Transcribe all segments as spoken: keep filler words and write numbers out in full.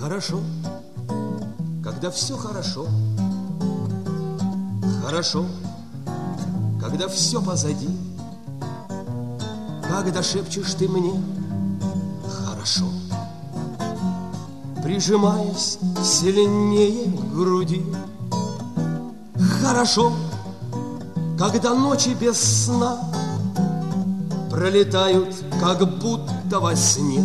Хорошо, когда все хорошо. Хорошо, когда все позади. Когда шепчешь ты мне хорошо, прижимаясь сильнее к груди. Хорошо, когда ночи без сна пролетают, как будто во сне.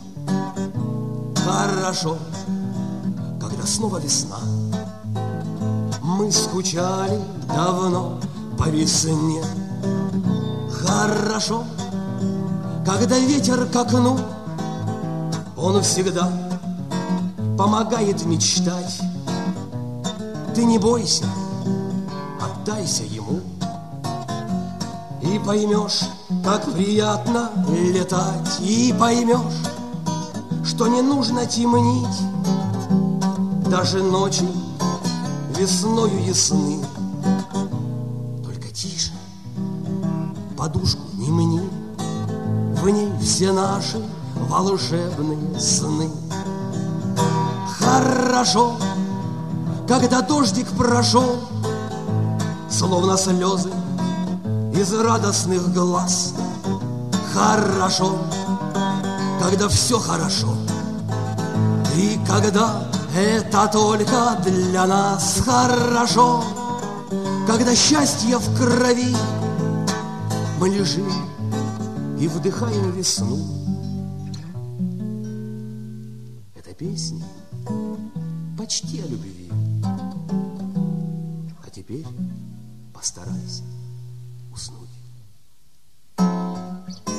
Хорошо, когда снова весна. Мы скучали давно по весне. Хорошо, когда ветер к окну, он всегда помогает мечтать. Ты не бойся, отдайся ему, и поймешь, как приятно летать. И поймешь, что не нужно темнить, даже ночи весною ясны. Только тише, подушку не мни, в ней все наши волшебные сны. Хорошо, когда дождик прошел, словно слезы из радостных глаз. Хорошо, когда все хорошо, и когда это только для нас. Хорошо, когда счастье в крови, мы лежим и вдыхаем весну. Эта песня почти о любви. А теперь постарайся уснуть.